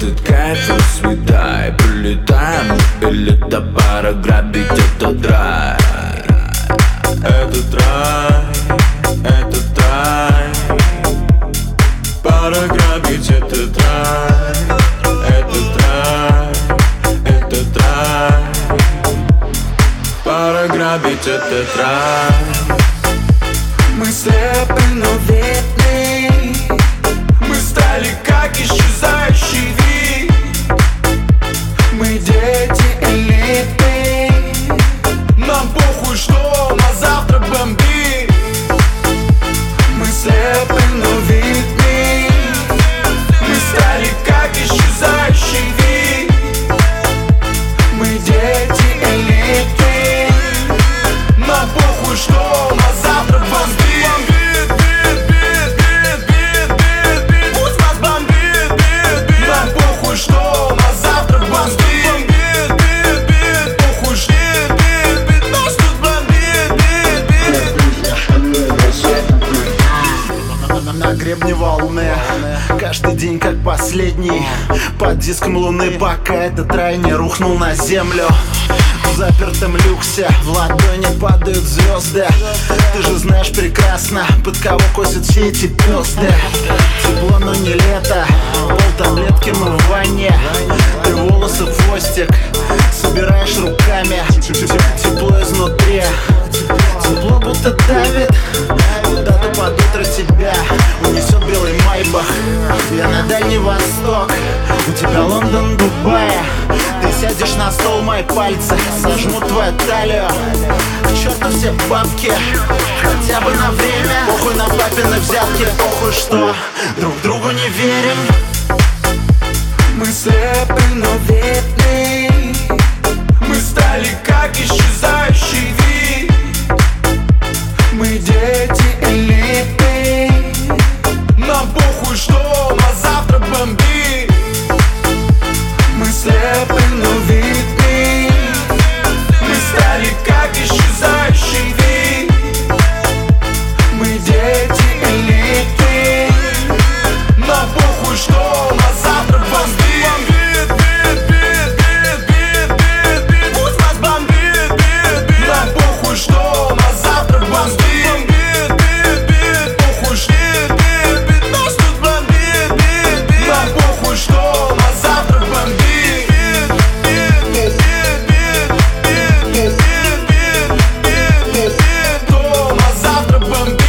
этот кайф расцветай. Прилетаем или до пара грабить этот рай. Этот рай, этот рай. Пора грабить этот рай. Этот рай, этот рай. Пора грабить этот рай. Мы слепы, но видны. Мы стали как исчезающий вид. Мы дети элиты. Нам похуй, что на завтра бомбит. Мы слепы, но видны. Мы стали как исчезающий вид. Мы дети элиты. Нам похуй, что на завтра бомбит. На гребне волны, каждый день как последний. Под диском луны, пока этот рай не рухнул на землю. В запертом люксе в ладони падают звезды. Ты же знаешь прекрасно, под кого косят все эти пёзды. Тепло, но не лето, полтаблетки мы в ванне. Ты волосы в хвостик собираешь руками. Тепло изнутри, тепло будто давит. Куда-то под утро тебя унесет белый майбах. Я на Дальний Восток, у тебя Лондон, Дубай. Ты сядешь на стол, мои пальцы сожмут твою талию. К черту все бабки, хотя бы на время. Похуй на папины взятки, похуй, что друг другу не верим. Мы слепы, но видны. Мы стали как исчезающий вид. Мы дети элиты. Нам похуй, что на завтра бомбит. Мы слепы, но видны. Мы стали как исчезающий вид. Мы дети элиты. Нам похуй, что на завтра бомбит. Пусть нас бомбит. Нам похуй, что на завтра бомбит. Похуй, нас тут бомбит. Нам похуй, что на завтра бомбит. Что на завтра бомбит.